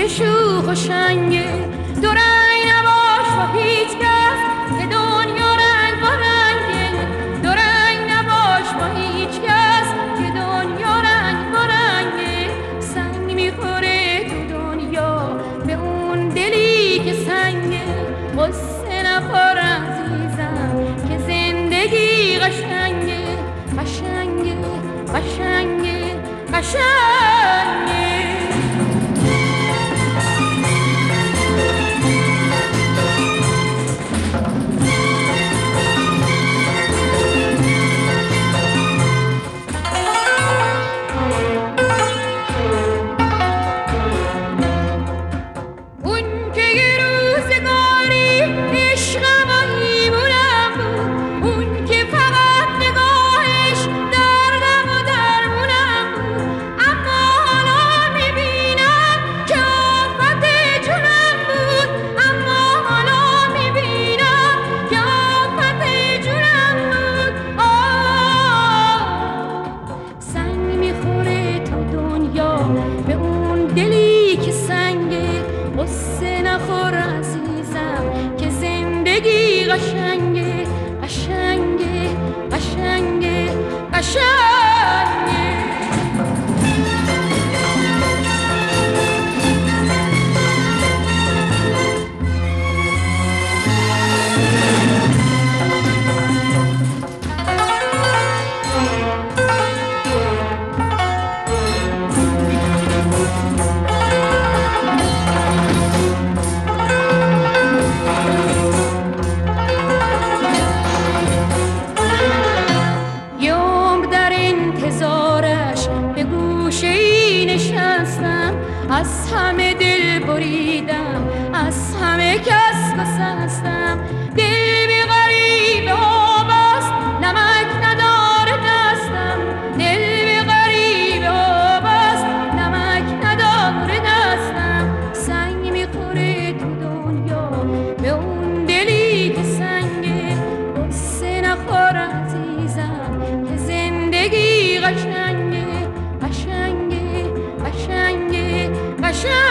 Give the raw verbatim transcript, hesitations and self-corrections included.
شوخ و شنگه دو رنگ نباش با هیچ کس که دنیا رنگ با رنگه دو رنگ نباش با هیچ کس که دنیا رنگ با رنگه سنگ میخوره تو دنیا به اون دلی که سنگه قصه نخور عزیزم که زندگی قشنگه قشنگه قشنگه قشنگه دلی که سنگه قصه نخور عزیزم که زندگی قشنگه قشنگه قشنگه قشنگه از همه دل بریدم از همه کس گسستم دل بی غریب آبست نمک نداره دستم دل بی غریب آبست نمک نداره دستم سنگ میخوره تو دنیا به اون دلی که سنگه قصه نخور عزیزم که زندگی قشنگه قشنگه قشنگه قشنگه